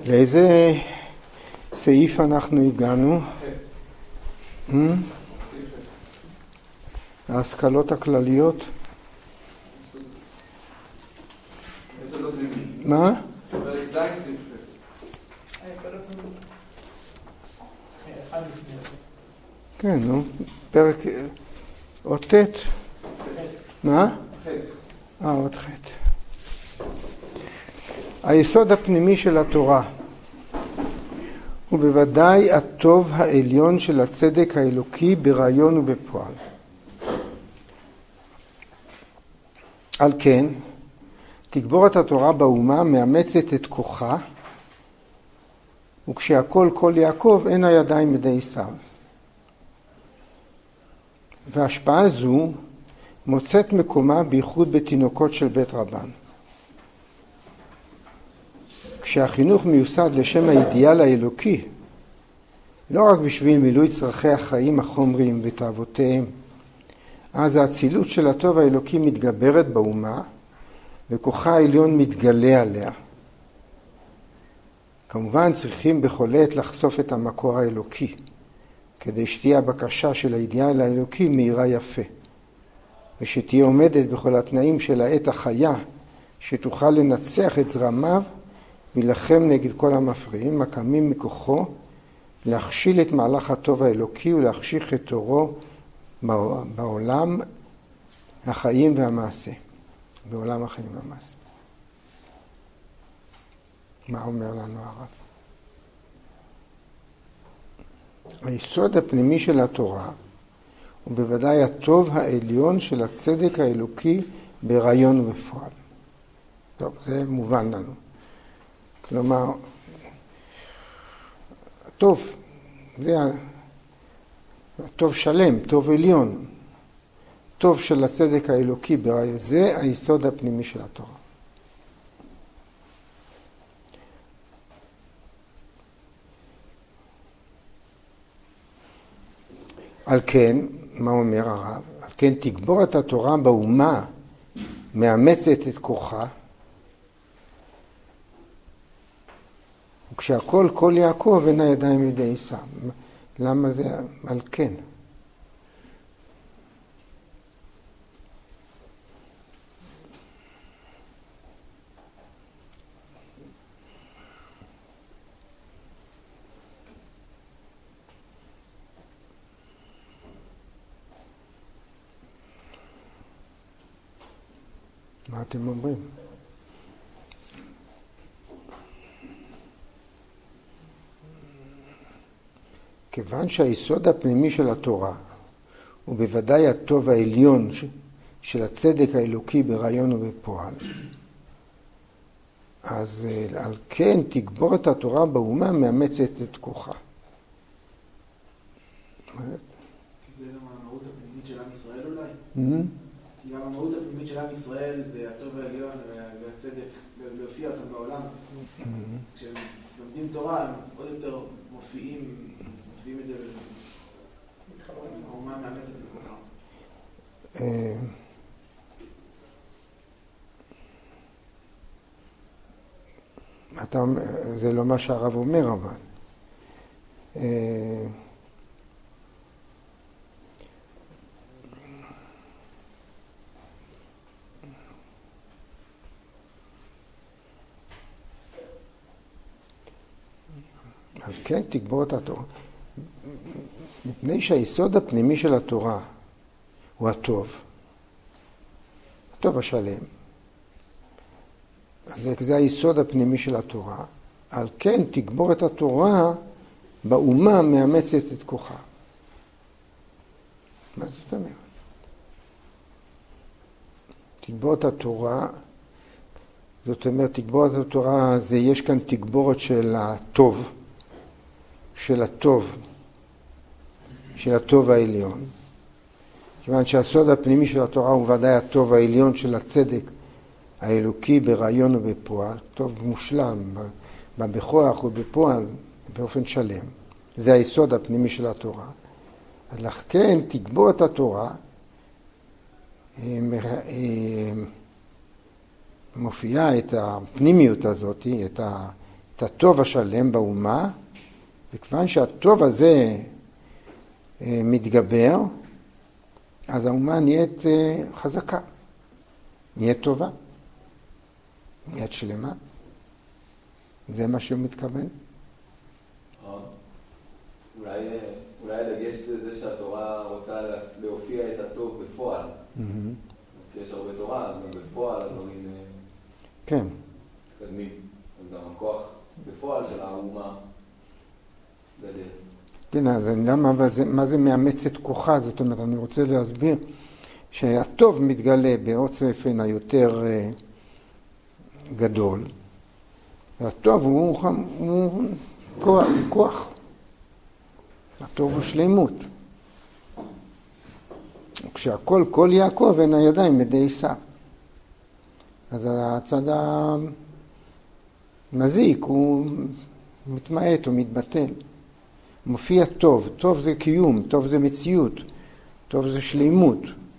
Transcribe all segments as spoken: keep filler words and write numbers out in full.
לאיזה סעיף אנחנו הגענו? ההשכלות הכלליות? מה? כן, נו, פרק עוד ח'. מה? אה, עוד ח'. היסוד הפנימי של התורה הוא בוודאי הטוב העליון של הצדק האלוקי ברעיון ובפועל. על כן, תגבורת התורה באומה מאמצת את כוחה, וכשהכל כל יעקב אין הידיים ידי עשיו. וההשפעה זו מוצאת מקומה בייחוד בתינוקות של בית רבן. כשהחינוך מיוסד לשם האידיאל האלוקי, לא רק בשביל מילוי צרכי החיים החומריים ותאוותיהם, אז האצילות של הטוב האלוקי מתגברת באומה, וכוחה העליון מתגלה עליה. כמובן צריכים בכל עת לחשוף את המקור האלוקי, כדי שתהיה הבקשה של האידיאל האלוקי מהירה יפה, ושתהיה עומדת בכל התנאים של העת החיה, שתוכל לנצח את זרמיו, ולחם נגד כל המפריעים, הקמים מכוחו, להכשיל את מהלך הטוב האלוקי ולהחשיך את אורו בעולם החיים והמעשה. בעולם החיים והמעשה. מה אומר לנו הרב? היסוד הפנימי של התורה הוא בוודאי הטוב העליון של הצדק האלוקי ברעיון ובפועל. טוב, זה מובן לנו. כלומר, טוב, זה טוב שלם, טוב עליון, טוב של הצדק האלוקי ברעיון, זה היסוד הפנימי של התורה. על כן, מה אומר הרב? על כן תגבור את התורה באומה, מאמצת את כוחה, וכשהכל כל יעקב אין הידיים ידי עשיו. למה זה על כן? מה אתם אומרים? כיוון שהיסוד הפנימי של התורה הוא בוודאי הטוב העליון של הצדק האלוקי ברעיון ובפועל, אז על כן תגבור את התורה באומה מאמצת את כוחה. זה גם המהות הפנימית של עם ישראל אולי? כי גם המהות הפנימית של עם ישראל זה הטוב העליון והצדק, להופיע אותם בעולם. כשהם לומדים תורה הם עוד יותר מופיעים, מופיעים את זה והאומה מאמצת את כוחה. אתה, זה לא מה שהרב אומר, אבל על כן תגבור את התורה. מפני שהיסוד הפנימי של התורה הוא הטוב, הטוב השלם, אז זה היסוד הפנימי של התורה. על כן תגבור את התורה באומה מאמצת את כוחה. מה זאת אומרת? תגבור את התורה, זאת אומרת, תגבור את התורה, זה יש כאן תגבורת של הטוב, של הטוב, של הטוב העליון. כיוון שהסוד הפנימי של התורה הוא ודאי הטוב העליון של הצדק האלוקי ברעיון ובפועל, טוב מושלם, בכוח ובפועל, באופן שלם. זה היסוד הפנימי של התורה. אז לכן תגבור את התורה, מופיעה את הפנימיות הזאת, את את הטוב השלם באומה, וכיוון שהטוב הזה מתגבר, אז האומה נהיית חזקה, נהיית טובה, נהיית שלמה. זה מה שהוא מתכוון. אולי, אולי הדגש זה זה שהתורה רוצה להופיע את הטוב בפועל. כי יש הרבה תורה, אז גם בפועל הדברים כן. קדמים. אז גם הכוח בפועל של האומה גדל. כן, אז אני יודע מה זה, מה זה מאמץ את כוחה, זאת אומרת, אני רוצה להסביר שהטוב מתגלה באופן היותר גדול, והטוב הוא, הוא כוח, כוח. הטוב הוא שלמות. כשהכל כל יעקב אין הידיים ידי עשיו. אז הצד המזיק הוא מתמעט, הוא מתבטל. מופיע טוב, טוב זה קיום, טוב זה מציאות, טוב זה שלמות.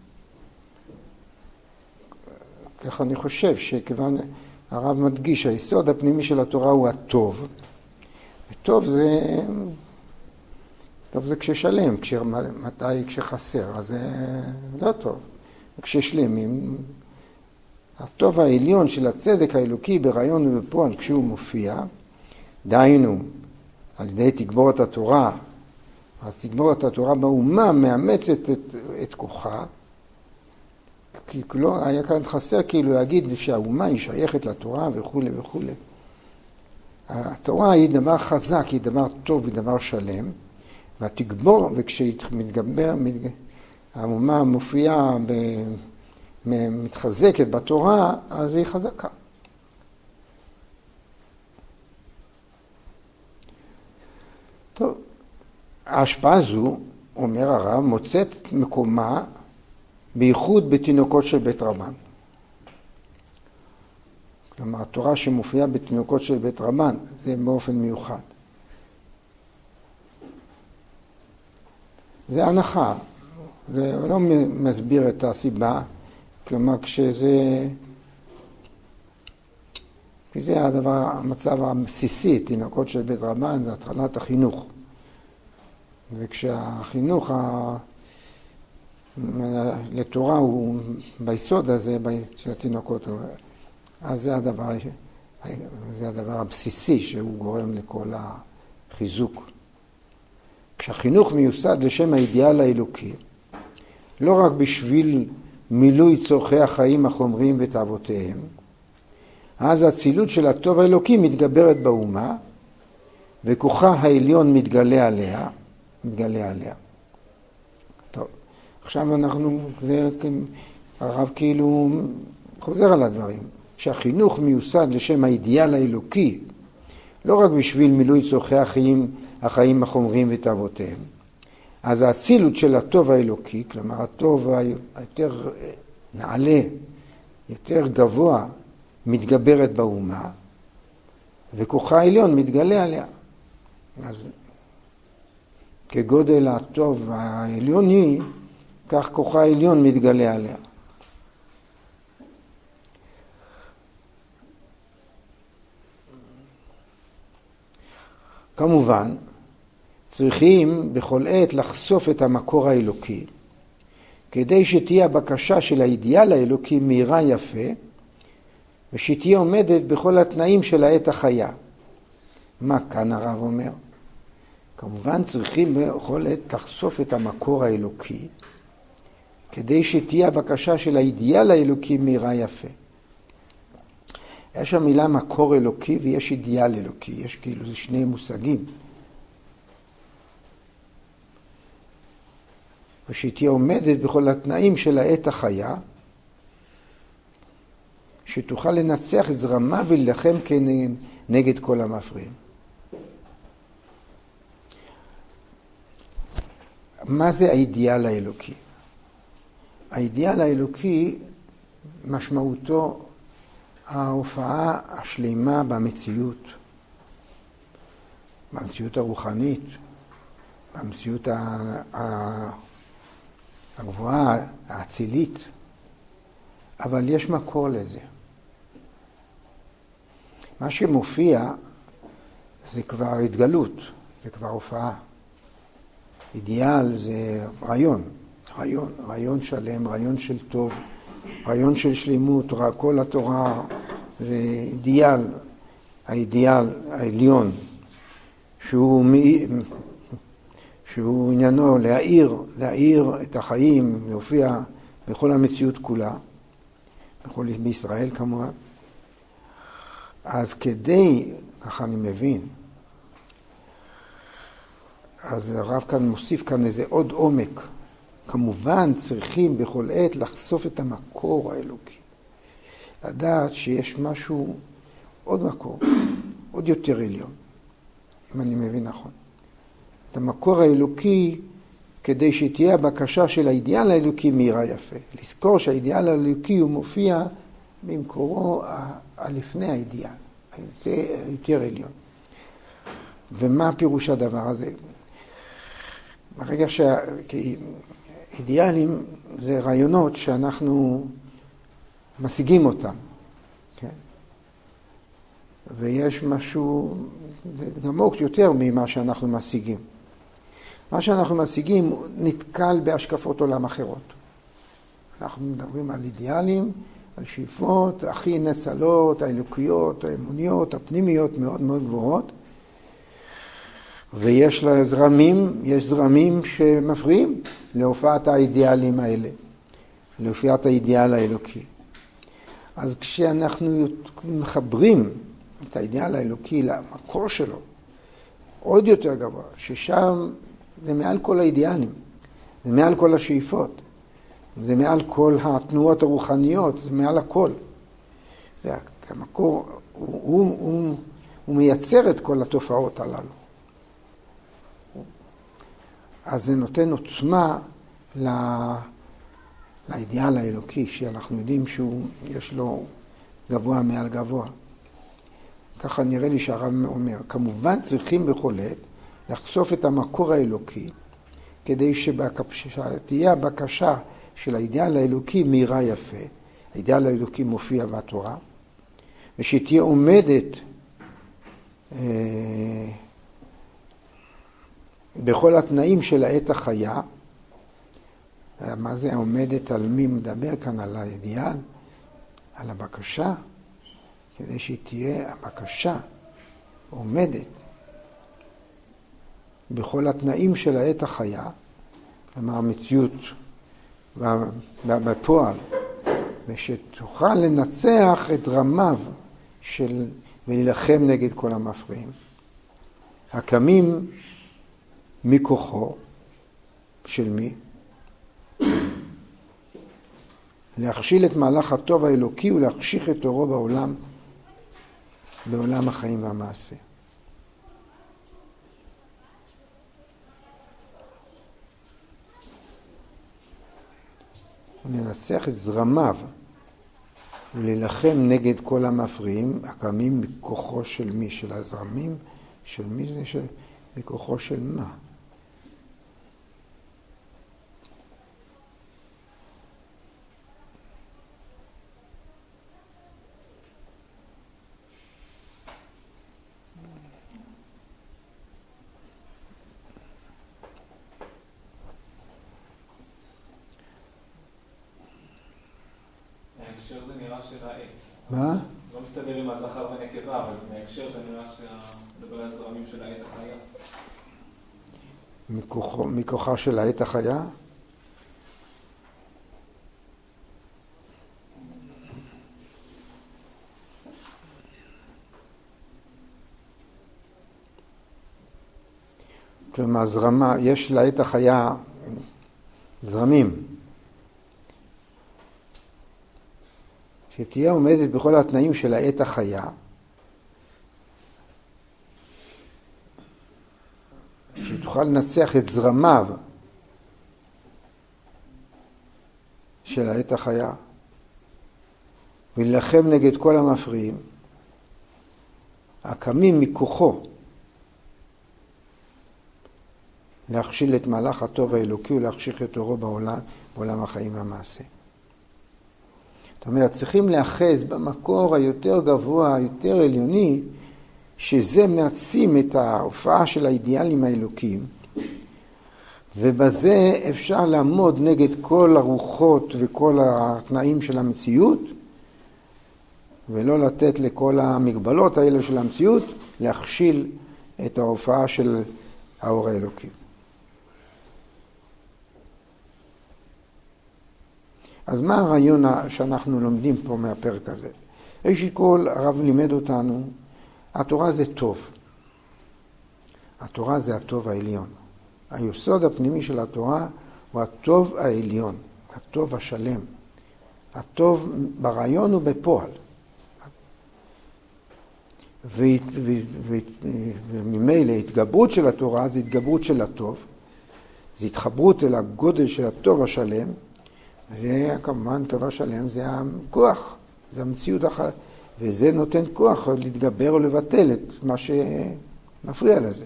ככה אני חושב שכיוון הרב מדגיש, היסוד הפנימי של התורה הוא הטוב. וטוב זה, טוב זה כששלם, כש, מתי כשחסר, אז זה לא טוב. כששלמים, הטוב העליון של הצדק האלוקי ברעיון ובפועל כשהוא מופיע, דהיינו, על ידי תגבורת התורה, אז תגבורת התורה באומה מאמצת את, את כוחה, כי לא, היה כאן חסר כאילו להגיד שהאומה היא שייכת לתורה וכו' וכו'. התורה היא דבר חזק, היא דבר טוב, היא דבר שלם, והתגבור, וכשהיא מתגבר, מתג... האומה מופיעה, ב... מתחזקת בתורה, אז היא חזקה. טוב, ההשפעה הזו, אומר הרב, מוצאת מקומה בייחוד בתינוקות של בית רבן. כלומר, התורה שמופיעה בתינוקות של בית רבן, זה באופן מיוחד. זה הנחה, זה לא מסביר את הסיבה, כלומר, כשזה, כי זה הדבר, המצב הבסיסי, תינוקות של בית רבן, זה התחלת החינוך. וכשהחינוך ה... לתורה הוא ביסוד הזה של התינוקות, אז זה הדבר, זה הדבר הבסיסי שהוא גורם לכל החיזוק. כשהחינוך מיוסד לשם האידיאל האלוקי, לא רק בשביל מילוי צורכי החיים החומריים ותאוותיהם, אז הצילות של הטוב האלוקי מתגברת באומה, וכוחה העליון מתגלה עליה, מתגלה עליה. טוב, עכשיו אנחנו, זה, הרב כאילו חוזר על הדברים. כשהחינוך מיוסד לשם האידיאל האלוקי, לא רק בשביל מילוי צורכי החיים, החיים החומריים ותאוותיהם, אז האצילות של הטוב האלוקי, כלומר הטוב היותר נעלה, יותר גבוה, מתגברת באומה, וכוחה העליון מתגלה עליה. אז כגודל הטוב העליוני, כך כוחה העליון מתגלה עליה. כמובן, צריכים בכל עת לחשוף את המקור האלוקי, כדי שתהיה הבקשה של האידיאל האלוקי מהירה יפה, ושתהיה עומדת בכל התנאים של העת החיה. מה כאן הרב אומר? כמובן צריכים בכל עת לחשוף את המקור האלוקי, כדי שתהיה הבקשה של האידיאל האלוקי מהירה יפה. יש המילה מקור אלוקי ויש אידיאל אלוקי, יש כאילו זה שני מושגים. ושתהיה עומדת בכל התנאים של העת החיה, שתוכל לנצח את זרמה ולחם כנגד כל המפריעים. מה זה האידיאל האלוקי? האידיאל האלוקי משמעותו ההופעה השלימה במציאות, במציאות הרוחנית, במציאות הגבוהה, האצילית, אבל יש מקור לזה. מה שמופיע זה כבר התגלות, זה כבר הופעה. אידיאל זה רעיון, רעיון, רעיון שלם, רעיון של טוב, רעיון של שלימות, כל התורה זה אידיאל, האידיאל העליון, שהוא, שהוא עניינו להאיר, להאיר את החיים, להופיע בכל המציאות כולה, בכל בישראל כמובן. אז כדי, ככה אני מבין, אז הרב כאן מוסיף כאן איזה עוד עומק. כמובן צריכים בכל עת לחשוף את המקור האלוקי. לדעת שיש משהו, עוד מקור, עוד יותר עליון, אם אני מבין נכון. את המקור האלוקי, כדי שתהיה הבקשה של האידיאל האלוקי מהירה יפה. לזכור שהאידיאל האלוקי הוא מופיע במקורו הלפני האידיאל, היותר, היותר עליון. ומה פירוש הדבר הזה? ברגע שהאידיאלים זה רעיונות שאנחנו משיגים אותם, כן? ויש משהו עמוק יותר ממה שאנחנו משיגים. מה שאנחנו משיגים נתקל בהשקפות עולם אחרות. אנחנו מדברים על אידיאלים, על שאיפות, הכי נצלות, האלוקיות, האמוניות, הפנימיות מאוד מאוד גבוהות. ויש לה זרמים, יש זרמים שמפריעים להופעת האידיאלים האלה, להופעת האידיאל האלוקי. אז כשאנחנו מחברים את האידיאל האלוקי למקור שלו, עוד יותר גבוה, ששם זה מעל כל האידיאלים, זה מעל כל השאיפות, זה מעל כל התנועות הרוחניות, זה מעל הכל. זה המקור, הוא, הוא, הוא, הוא מייצר את כל התופעות הללו. אז זה נותן עוצמה לא, לאידיאל האלוקי, שאנחנו יודעים שהוא, יש לו גבוה מעל גבוה. ככה נראה לי שהרב אומר, כמובן צריכים בכל עת לחשוף את המקור האלוקי, כדי שתהיה הבקשה של האידיאל האלוקי מהירה יפה. האידיאל האלוקי מופיע בתורה, ושתהיה עומדת אה, בכל התנאים של העת החיה. מה זה עומדת? על מי מדבר כאן? על האידיאל, על הבקשה, כדי שהיא תהיה הבקשה עומדת בכל התנאים של העת החיה, כלומר המציאות בפועל, ושתוכל לנצח את רמיו של ולהילחם נגד כל המפריעים. הקמים מכוחו של מי? להכשיל את מהלך הטוב האלוקי ולהחשיך את אורו בעולם, בעולם החיים והמעשה. ולנצח את זרמיו ולהילחם נגד כל המפריעים הקמים מכוחו של מי? של הזרמים? של מי זה? של... מכוחו של מה? מההקשר זה נראה של העת. מה? לא מסתדר עם הזכר ונקבה, אבל מההקשר זה נראה שמדבר על זרמים של העת החיה. מכוחו, מכוחה של העת החיה? כלומר, זרמה, יש לעת החיה זרמים. שתהיה עומדת בכל התנאים של העת החיה, שתוכל לנצח את זרמיו של העת החיה, ולהילחם נגד כל המפריעים, הקמים מכוחו, להכשיל את מהלך הטוב האלוקי ולהחשיך את אורו בעולם, בעולם החיים והמעשה. זאת אומרת, צריכים לאחז במקור היותר גבוה, היותר עליוני, שזה מעצים את ההופעה של האידיאלים האלוקיים, ובזה אפשר לעמוד נגד כל הרוחות וכל התנאים של המציאות, ולא לתת לכל המגבלות האלה של המציאות להכשיל את ההופעה של האור האלוקי. אז מה הרעיון שאנחנו לומדים פה מהפרק הזה? ראשית כל, הרב לימד אותנו, התורה זה טוב. התורה זה הטוב העליון. היסוד הפנימי של התורה הוא הטוב העליון, הטוב השלם. הטוב ברעיון ובפועל. וממילא התגברות של התורה זה התגברות של הטוב. זה התחברות אל הגודל של הטוב השלם. וכמובן טוב השלם זה הכוח, זה המציאות אחת. וזה נותן כוח להתגבר או לבטל את מה שמפריע לזה.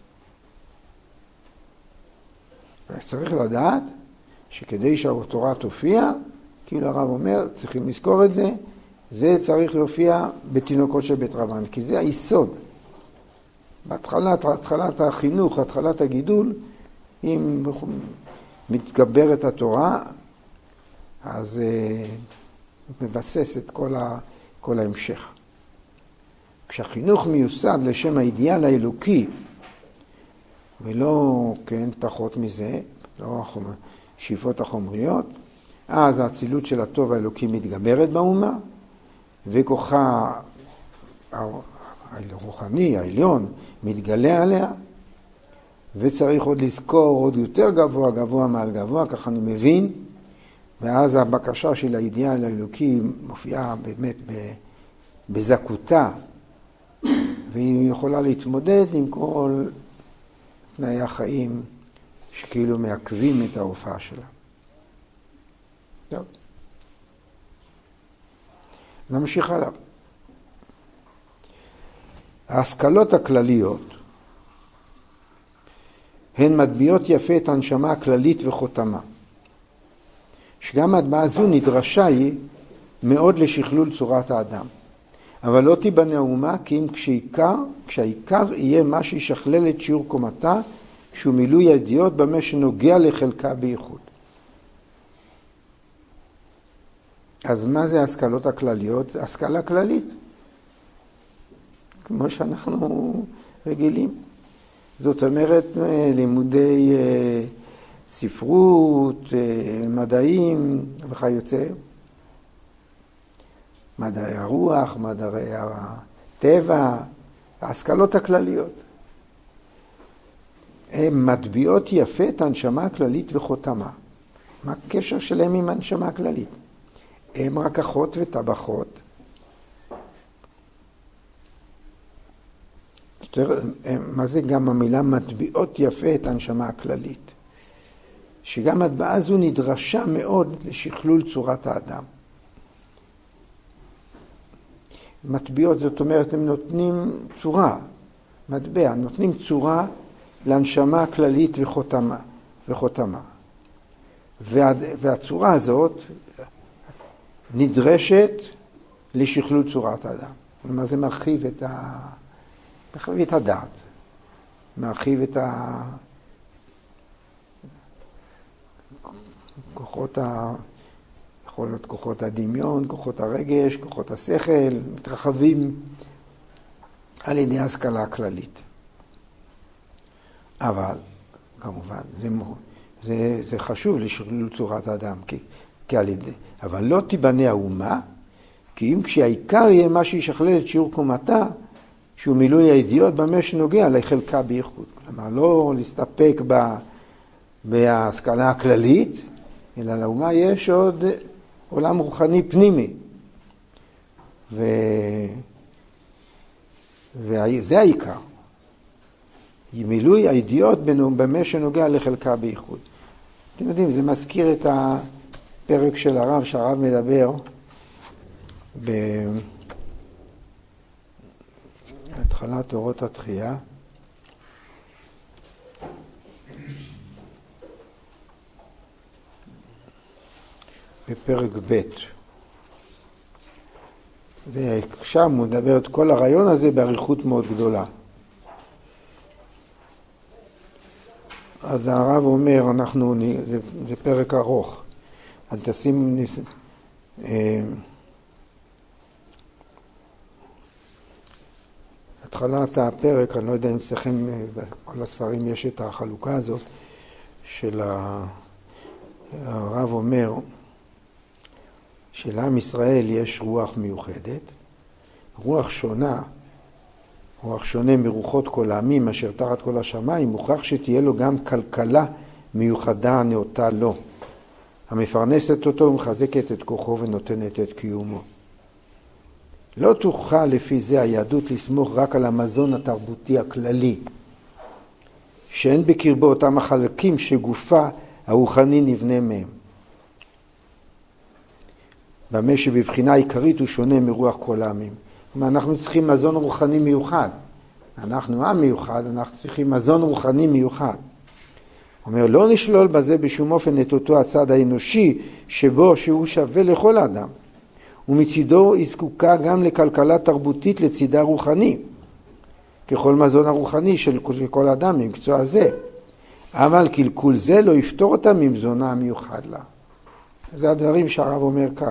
צריך לדעת שכדי שהתורה תופיע, כאילו הרב אומר, צריכים לזכור את זה, זה צריך להופיע בתינוקות של בית רבן, כי זה היסוד. בהתחלת, התחלת החינוך, התחלת הגידול, אם מתגברת התורה, אז מבסס את כל, ה, כל ההמשך. כשהחינוך מיוסד לשם האידיאל האלוקי, ולא, כן, פחות מזה, לא החומר, שאיפות החומריות, אז האצילות של הטוב האלוקי מתגברת באומה, וכוחה הרוחני, העליון, מתגלה עליה, וצריך עוד לזכור עוד יותר גבוה, גבוה מעל גבוה, ככה אני מבין, ואז הבקשה של האידיאל האלוקי מופיעה באמת בזכותה, והיא יכולה להתמודד עם כל תנאי החיים שכאילו מעכבים את ההופעה שלה. טוב. נמשיך הלאה. ההשכלות הכלליות הן מטביעות יפה את הנשמה הכללית וחותמה. שגם הטבעה זו נדרשה היא מאוד לשכלול צורת האדם. אבל לא תיבנה האומה כי אם כשעיקר, כשהעיקר יהיה מה שישכלל את שיעור קומתה, שהוא מילוי הידיעות במה שנוגע לחלקה בייחוד. אז מה זה ההשכלות הכלליות? השכלה כללית, כמו שאנחנו רגילים. זאת אומרת, לימודי ספרות, מדעים וכיוצא, מדעי הרוח, מדעי הטבע, ההשכלות הכלליות. הן מטביעות יפה את הנשמה הכללית וחותמה. מה הקשר שלהם עם הנשמה הכללית? הן רקחות וטבחות. מה זה גם המילה מטביעות יפה את הנשמה הכללית? שגם הטבעה זו נדרשה מאוד לשכלול צורת האדם. מטביעות זאת אומרת הם נותנים צורה, מטבע, נותנים צורה להנשמה הכללית וחותמה. וחותמה. וה, והצורה הזאת נדרשת לשכלול צורת האדם. כלומר זה מרחיב את, ה... מרחיב את הדעת, מרחיב את ה... כוחות ה... יכול להיות כוחות הדמיון, כוחות הרגש, כוחות השכל, מתרחבים על ידי ההשכלה הכללית. אבל, כמובן, זה, זה, זה חשוב לשכלול צורת האדם, כי, כי על ידי, אבל לא תיבנה האומה, כי אם כשהעיקר יהיה מה שישכלל את שיעור קומתה, שהוא מילוי הידיעות במה שנוגע לחלקה בייחוד. כלומר, לא להסתפק ב, בהשכלה הכללית, אלא לאומה יש עוד עולם רוחני פנימי. ו... וזה העיקר. מילוי הידיעות במה שנוגע לחלקה בייחוד. אתם יודעים, זה מזכיר את הפרק של הרב, שהרב מדבר בהתחלת אורות התחייה. בפרק ב' ושם הוא מדבר את כל הרעיון הזה באריכות מאוד גדולה. אז הרב אומר, אנחנו, זה, זה פרק ארוך. אז תשים, ניס, אה, התחלת הפרק, אני לא יודע אם אצלכם, בכל הספרים יש את החלוקה הזאת, של הרב אומר, שלעם ישראל יש רוח מיוחדת, רוח שונה, רוח שונה מרוחות כל העמים אשר תחת כל השמיים, מוכרח שתהיה לו גם כלכלה מיוחדה נאותה לו, המפרנסת אותו ומחזקת את כוחו ונותנת את קיומו. לא תוכל לפי זה היהדות לסמוך רק על המזון התרבותי הכללי, שאין בקרבו אותם החלקים שגופה הרוחני נבנה מהם. במה שבבחינה העיקרית הוא שונה מרוח כל העמים. כלומר, אנחנו צריכים מזון רוחני מיוחד. אנחנו עם מיוחד, אנחנו צריכים מזון רוחני מיוחד. אומר, לא נשלול בזה בשום אופן את אותו הצד האנושי שבו שהוא שווה לכל אדם. ומצידו היא זקוקה גם לכלכלה תרבותית לצידה רוחני. ככל מזון הרוחני של כל אדם במקצוע הזה. אבל קלקול זה לא יפתור אותה ממזונה המיוחד לה. זה הדברים שהרב אומר כאן.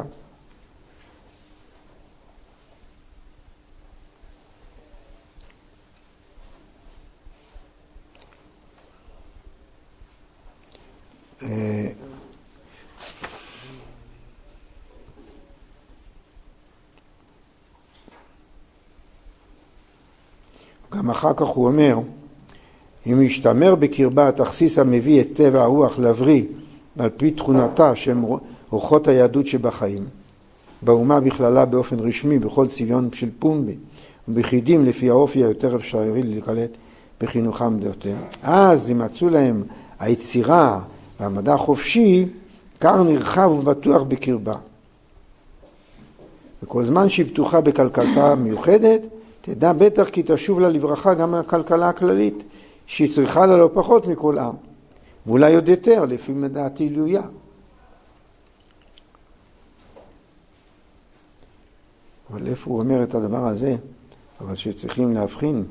גם אחר כך הוא אומר, אם ישתמר בקרבה התכסיס המביא את טבע הרוח להבריא על פי תכונתה שהם רוחות היהדות שבחיים, באומה בכללה באופן רשמי בכל צביון של פומבי, וביחידים לפי האופי היותר אפשרי להיקלט בחינוכם דעותיהם. אז ימצאו להם היצירה והמדע החופשי, קר נרחב ובטוח בקרבה. וכל זמן שהיא פתוחה בכלכלתה מיוחדת, תדע בטח כי תשוב לה לברכה גם הכלכלה הכללית, שהיא צריכה לה לא פחות מכל עם. ואולי עוד יותר, לפי מדעתי לויה. אבל איפה הוא אומר את הדבר הזה? אבל שצריכים להבחין.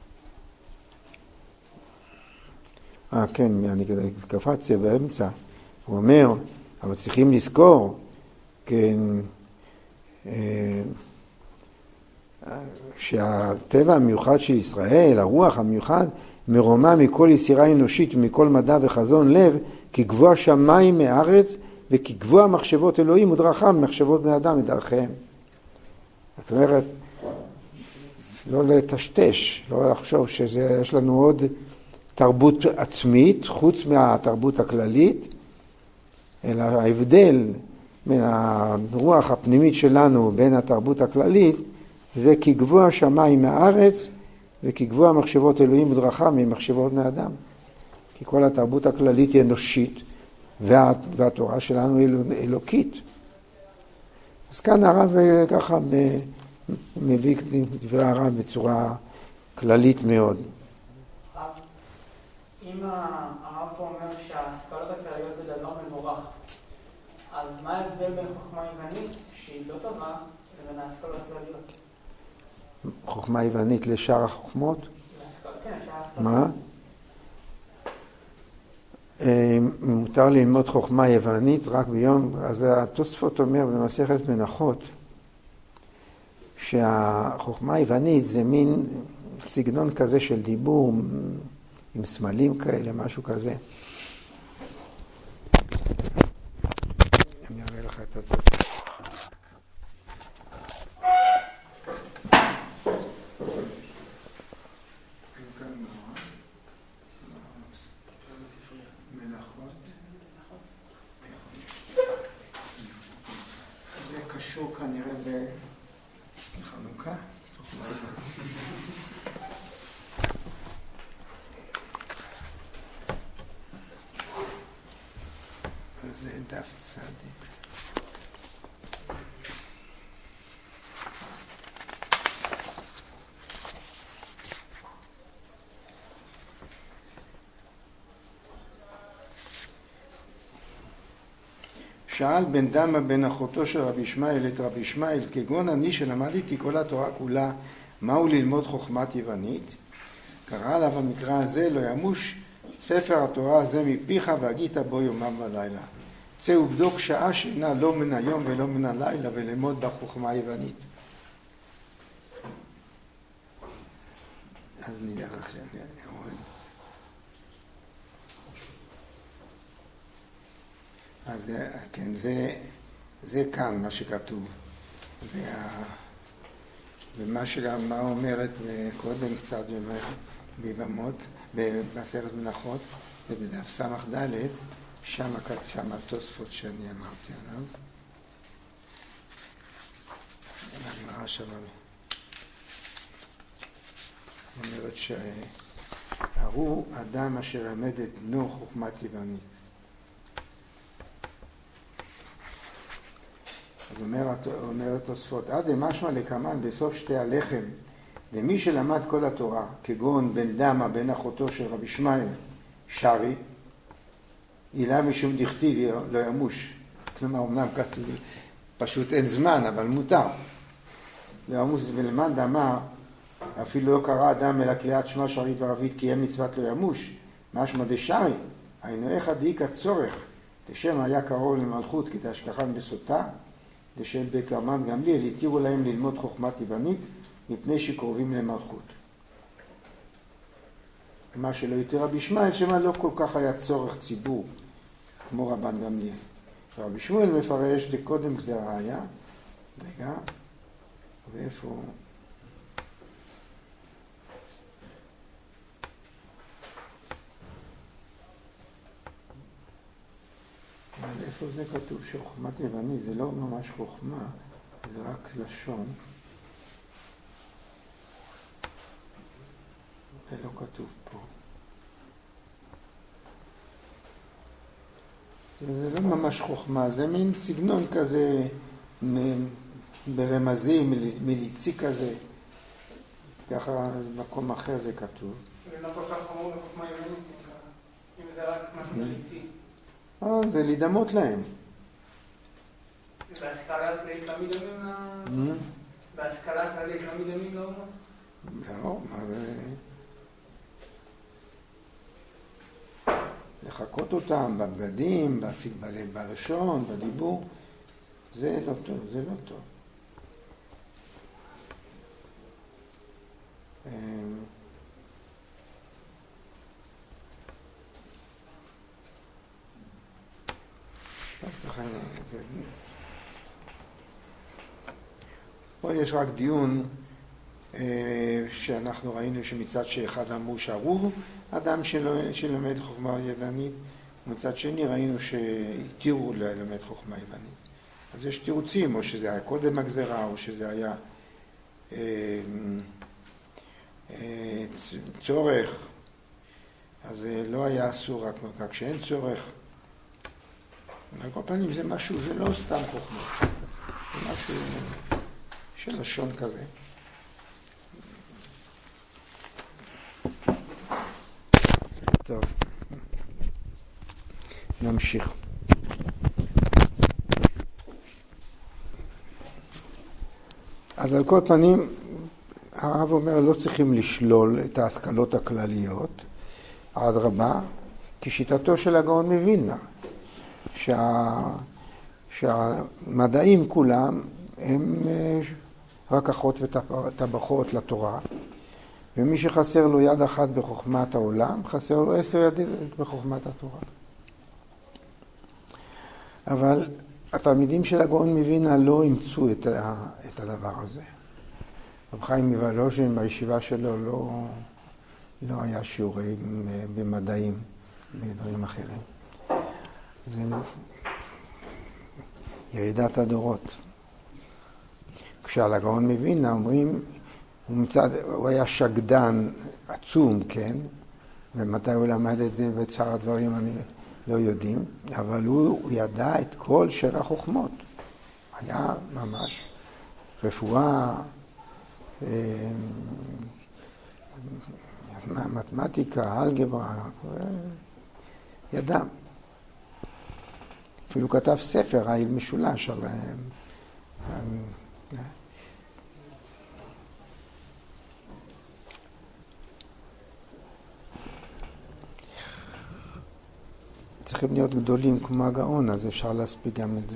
אה, כן, אני קפצתי באמצע. הוא אומר, אבל צריכים לזכור, כן, אה, שהטבע המיוחד של ישראל, הרוח המיוחד, מרומה מכל יצירה אנושית ומכל מדע וחזון לב, כגבוה שמיים מארץ וכגבוה מחשבות אלוהים ודרכם, מחשבות בני אדם מדרכיהם. זאת אומרת, לא לטשטש, לא לחשוב שיש לנו עוד תרבות עצמית, חוץ מהתרבות הכללית, אלא ההבדל בין הרוח הפנימית שלנו בין התרבות הכללית, זה כגבוה שמיים מהארץ וכגבוה מחשבות אלוהים ודרכם ממחשבות בני אדם. כי כל התרבות הכללית היא אנושית וה, והתורה שלנו היא אלוקית. אז כאן הרב ככה מביא דברי הרב בצורה כללית מאוד. אם הרב פה אומר שההשכלות הכלליות זה דבר מבורך, אז מה ההבדל בין חוכמה יוונית שהיא לא טובה לבין ההשכלות הכלליות? חוכמה יוונית לשאר החוכמות? כן, שאר החוכמות. מה? מותר ללמוד חוכמה יוונית רק ביום, אז התוספות אומר במסכת מנחות, שהחוכמה היוונית זה מין סגנון כזה של דיבור עם סמלים כאלה, משהו כזה. אני אראה לך את זה. קשור כנראה בחנוכה. זה דף צדיק. שאל בן דמה בן אחותו של רבי ישמעאל את רבי ישמעאל, כגון אני שלמד איתי כל התורה כולה, מהו ללמוד חוכמת יוונית? קרא עליו המקרא הזה, לא ימוש ספר התורה הזה מפיך והגית בו יומם ולילה. צא ובדוק שעה שינה לא מן היום ולא מן הלילה וללמוד בחוכמה היוונית. אז נלך עכשיו. אז כן, זה, זה כאן מה שכתוב. וה, ומה שגמרא אומרת קודם קצת ביבמות, בעשרת מנחות, ובדף סמך ד' שם שם התוספות שאני אמרתי עליו. הגמרא שם אומרת שהראו אדם אשר למד את בנו חוכמת יוונית. אז אומר, אומר התוספות, עד משמע לקמן בסוף שתי הלחם, למי שלמד כל התורה, כגון בן דמה, בן אחותו של רבי ישמעאל, שרי, אילה משום דכתיב לא ימוש. כלומר, אמנם כתוב, פשוט אין זמן, אבל מותר. לא ימוש ולמד אמר, אפילו לא קרא אדם אלא קריאת שמע שרית וערבית, כי אין מצוות לא ימוש. משמע דשרי, היינו איך הדאיק הצורך, דשם היה קרוב למלכות, כי תשכחן בסוטה, דשל בית רמן גמליאל, התירו להם ללמוד חוכמת יוונית, מפני שקרובים למלכות. מה שלא יותר רבי ישמעאל, שמה לא כל כך היה צורך ציבור, כמו רבן גמליאל. רבי שמואל מפרש לקודם גזרה היה, רגע, ואיפה? אבל איפה זה כתוב שחוכמת יוונית? זה לא ממש חוכמה, זה רק לשון. זה לא כתוב פה. זה לא ממש חוכמה, זה מין סגנון כזה ברמזים, מיליצי כזה. ככה במקום אחר זה כתוב. זה לא כל כך חמור בחוכמה יוונית, אם זה רק משהו מיליצי. אה, זה להידמות להם. בהשכלה הכללית לא מדמים? בהשכלה הכללית לא מדמים לאומות? לא, מה זה... לחכות אותם בבגדים, בלשון, בדיבור, זה לא טוב, זה לא טוב. פה יש רק דיון שאנחנו ראינו שמצד שאחד אמרו שהרוב אדם שלומד חוכמה יוונית, ומצד שני ראינו שהתירו ללמד חוכמה יוונית. אז יש תירוצים, או שזה היה קודם הגזרה, או שזה היה אה, אה, צורך, אז זה לא היה אסור רק מרקע. כשאין צורך, על כל פנים זה משהו, זה לא סתם חוכמה, זה משהו של לשון כזה. טוב, נמשיך. אז על כל פנים, הרב אומר, לא צריכים לשלול את ההשכלות הכלליות, אדרבה, כי שיטתו של הגאון מווילנה, שה... שהמדעים כולם הם רק אחות וטבחות לתורה, ומי שחסר לו יד אחת בחוכמת העולם, חסר לו עשר ידים בחוכמת התורה. אבל התלמידים של הגאון מווילנה לא אימצו את, ה, את הדבר הזה. רב חיים מוולוז'ין בישיבה שלו לא, לא היה שיעורים במדעים, בדברים אחרים. זה ירידת הדורות. כשעל הגאון מווילנה אומרים, הוא, מצד, הוא היה שקדן עצום, כן? ומתי הוא למד את זה ואת שאר הדברים אני לא יודעים, אבל הוא, הוא ידע את כל שבע חוכמות. היה ממש רפואה, אה, מתמטיקה, אלגברה, ידע. אפילו כתב ספר, העיל משולש, על... צריכים להיות גדולים כמו הגאון, אז אפשר להספיק גם את זה.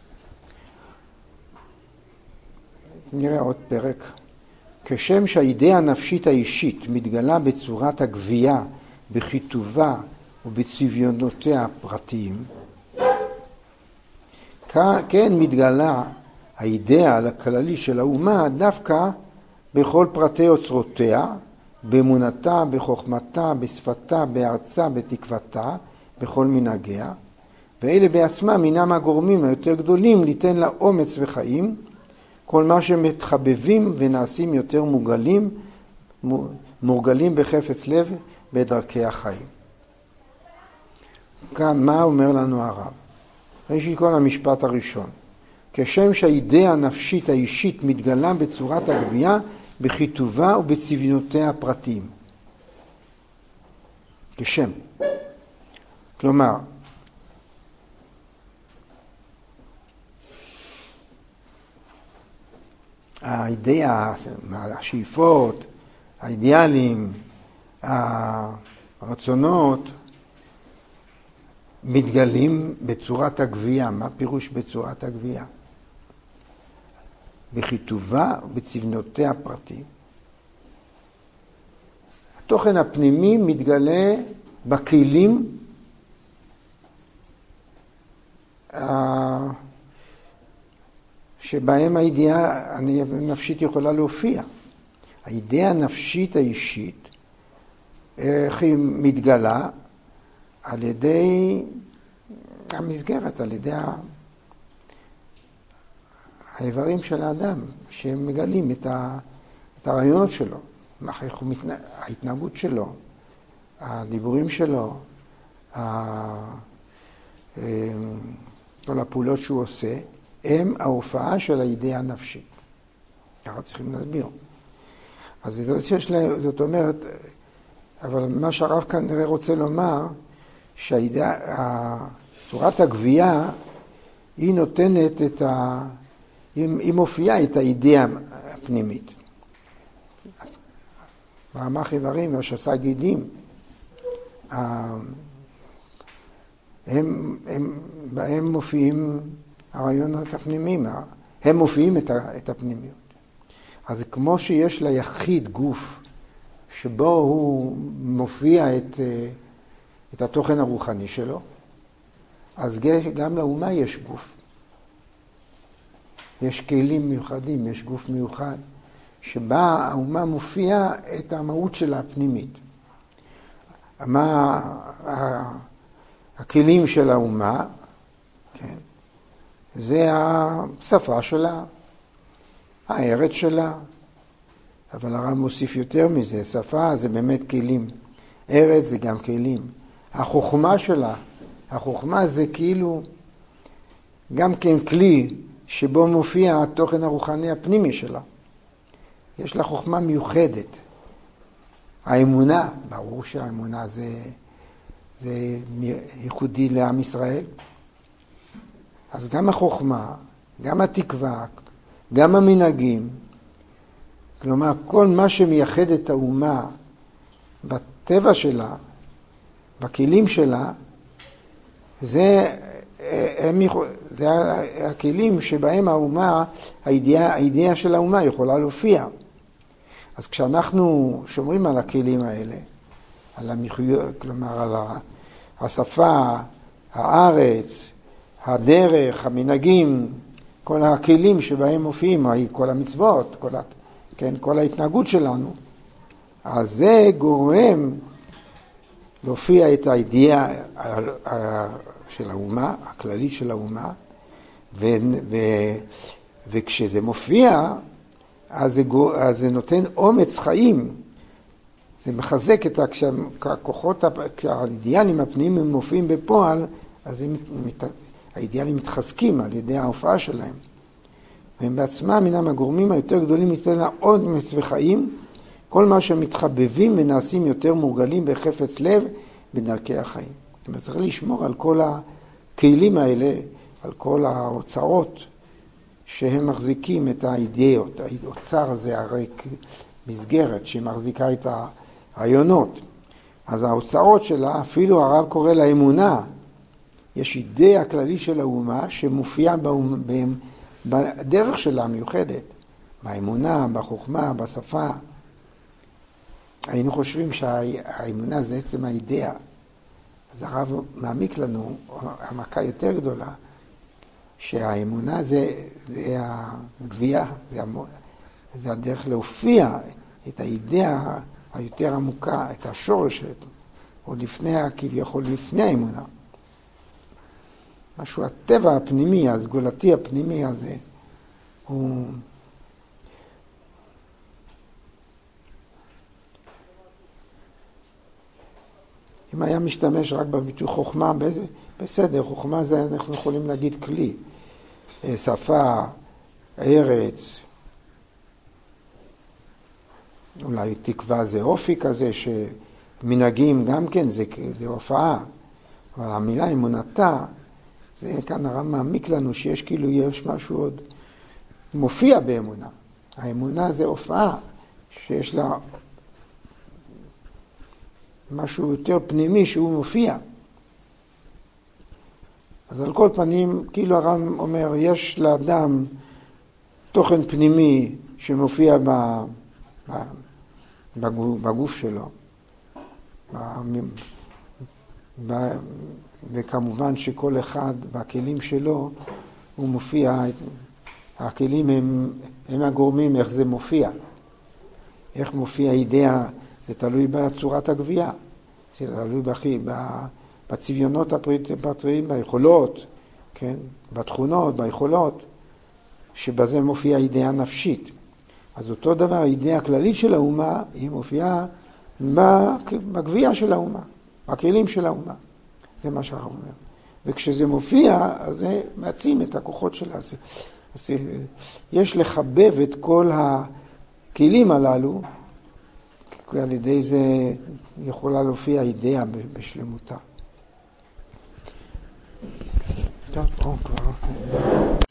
נראה עוד פרק. כשם שהאידאה הנפשית האישית מתגלה בצורת הגבייה, בכיתובה ובצביונותיה הפרטיים, כן מתגלה האידאה הכללי של האומה דווקא בכל פרטי אוצרותיה, באמונתה, בחוכמתה, בשפתה, בארצה, בתקוותה, בכל מנהגיה, ואלה בעצמם אינם הגורמים היותר גדולים ליתן לה אומץ וחיים, כל מה שמתחבבים ונעשים יותר מורגלים, מורגלים בחפץ לב בדרכי החיים. כאן מה אומר לנו הרב? ראשית כל המשפט הראשון. כשם שהאידאה הנפשית האישית מתגלה בצורת הגבייה, בכיתובה ובצביונותיה הפרטיים. כשם. כלומר, האידאה, השאיפות, האידיאלים, הרצונות, מתגלים בצורת הגבייה. מה פירוש בצורת הגבייה? בכיתובה ובצבנותיה הפרטיים. התוכן הפנימי מתגלה בכלים שבהם האידאה הנפשית יכולה להופיע. האידאה הנפשית האישית, איך היא מתגלה? על ידי המסגרת, על ידי האיברים של האדם, שהם מגלים את, ה, את הרעיונות שלו, איך הוא מתנה, ההתנהגות שלו, הדיבורים שלו, ה, כל הפעולות שהוא עושה, הם ההופעה של האידאה הנפשית. ככה צריכים להסביר. אז זאת אומרת, אבל מה שהרב כנראה רוצה לומר, שצורת הגבייה היא נותנת את ה... היא מופיעה את האידאה הפנימית. רמ"ח איברים והשס"ה גידים, הם, הם, בהם מופיעים הרעיונות הפנימיים, הם מופיעים את, את הפנימיות. אז כמו שיש ליחיד גוף שבו הוא מופיע את... את התוכן הרוחני שלו, אז גם לאומה יש גוף. יש כלים מיוחדים, יש גוף מיוחד, שבה האומה מופיעה את המהות שלה הפנימית. מה הכלים של האומה, כן, זה השפה שלה, הארץ שלה, אבל הרב מוסיף יותר מזה, שפה זה באמת כלים. ארץ זה גם כלים. החוכמה שלה, החוכמה זה כאילו גם כן כלי שבו מופיע התוכן הרוחני הפנימי שלה. יש לה חוכמה מיוחדת. האמונה, ברור שהאמונה זה, זה ייחודי לעם ישראל. אז גם החוכמה, גם התקווה, גם המנהגים, כלומר כל מה שמייחד את האומה בטבע שלה, בכלים שלה, זה, הם, זה הכלים שבהם האומה, האידאה, האידאה של האומה יכולה להופיע. אז כשאנחנו שומרים על הכלים האלה, על המחויות, כלומר על השפה, הארץ, הדרך, המנהגים, כל הכלים שבהם מופיעים, כל המצוות, כל, כן, כל ההתנהגות שלנו, אז זה גורם להופיע את האידאה של האומה, הכללית של האומה, ו, ו, וכשזה מופיע, אז זה, אז זה נותן אומץ חיים. זה מחזק את הכוחות, כשהאידיאלים הפנימיים הם מופיעים בפועל, אז מת, האידיאלים מתחזקים על ידי ההופעה שלהם. והם בעצמם מינם הגורמים היותר גדולים ניתן לה אומץ וחיים, כל מה שמתחבבים ונעשים יותר מורגלים בחפץ לב בדרכי החיים. זאת אומרת, צריך לשמור על כל הכלים האלה, על כל האוצרות שהם מחזיקים את האידאות. האוצר הזה הרי מסגרת שמחזיקה את הרעיונות. אז האוצרות שלה, אפילו הרב קורא לה אמונה, יש אידאה כללי של האומה שמופיעה בדרך שלה המיוחדת, באמונה, בחוכמה, בשפה. היינו חושבים שהאמונה זה עצם האידאה. אז הרב מעמיק לנו העמקה יותר גדולה, שהאמונה זה, זה הגבייה, זה, המ... זה הדרך להופיע את האידאה היותר עמוקה, את השורש, עוד לפני, כביכול לפני האמונה. משהו, הטבע הפנימי, הסגולתי הפנימי הזה, הוא... אם היה משתמש רק בביטוי חוכמה, באיזה, בסדר, חוכמה זה אנחנו יכולים להגיד כלי. שפה, ארץ, אולי תקווה זה אופי כזה, שמנהגים גם כן, זה, זה הופעה. אבל המילה אמונתה, זה כאן הרב מעמיק לנו שיש כאילו יש משהו עוד מופיע באמונה. האמונה זה הופעה שיש לה משהו יותר פנימי שהוא מופיע. אז על כל פנים, כאילו הרב אומר, יש לאדם תוכן פנימי שמופיע ב, ב, בגוף, בגוף שלו. ב, ב, וכמובן שכל אחד בכלים שלו הוא מופיע, הכלים הם, הם הגורמים איך זה מופיע. איך מופיע אידאה, זה תלוי בצורת הגבייה. זה תלוי בכי, בצביונות הפרטיים, ביכולות, כן? בתכונות, ביכולות, שבזה מופיעה אידאה נפשית. אז אותו דבר, האידאה הכללית של האומה, היא מופיעה בגבייה של האומה, בכלים של האומה. זה מה שהרב אומר. וכשזה מופיע, אז זה מעצים את הכוחות שלה. אז, אז יש לחבב את כל הכלים הללו, ועל ידי זה יכולה להופיע אידאה בשלמותה. טוב, כבר.